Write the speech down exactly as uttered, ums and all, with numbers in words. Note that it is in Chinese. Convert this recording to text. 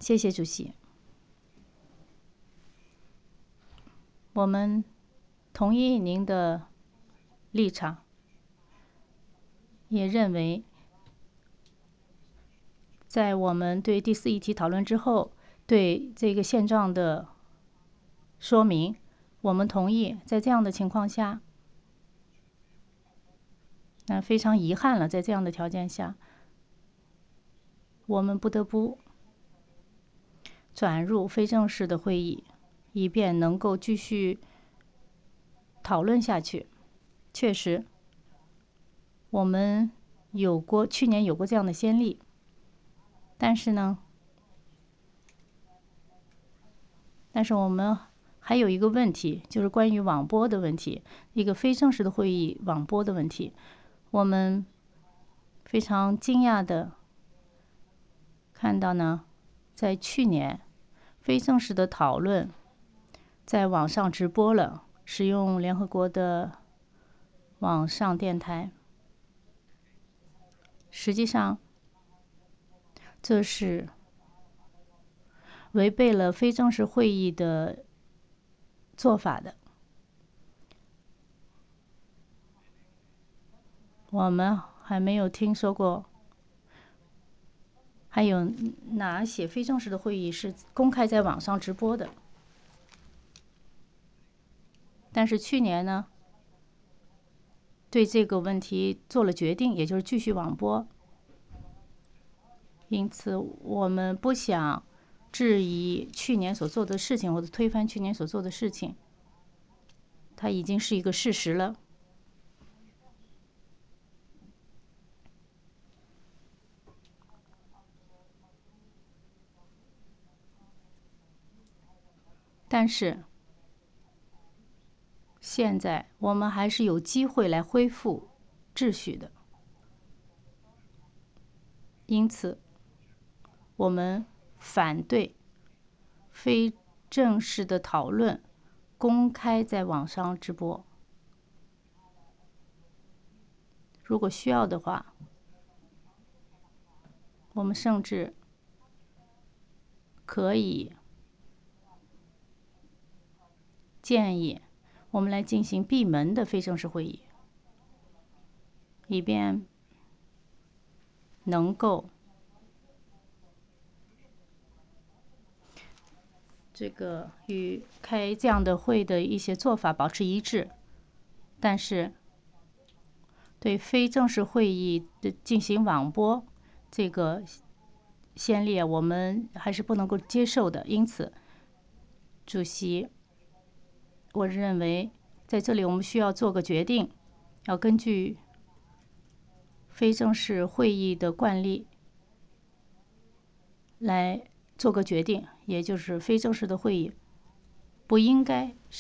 谢谢主席。我们同意您的立场，也认为在我们对第四议题讨论之后，对这个现状的说明，我们同意在这样的情况下，那非常遗憾了，在这样的条件下，我们不得不转入非正式的会议，以便能够继续讨论下去。确实，我们有过去年有过这样的先例，但是呢，但是我们还有一个问题，就是关于网播的问题，一个非正式的会议网播的问题。我们非常惊讶的看到呢，在去年非正式的讨论在网上直播了，使用联合国的网上电台。实际上，这是违背了非正式会议的做法的。我们还没有听说过还有哪些非正式的会议是公开在网上直播的。但是去年呢，对这个问题做了决定，也就是继续网播。因此，我们不想质疑去年所做的事情，或者推翻去年所做的事情，它已经是一个事实了。但是，现在我们还是有机会来恢复秩序的。因此，我们反对非正式的讨论公开在网上直播。如果需要的话，我们甚至可以建议我们来进行闭门的非正式会议，以便能够这个与开这样的会的一些做法保持一致。但是，对非正式会议的进行网播这个先例，我们还是不能够接受的。因此，主席，我认为在这里我们需要做个决定，要根据非正式会议的惯例来做个决定，也就是非正式的会议不应该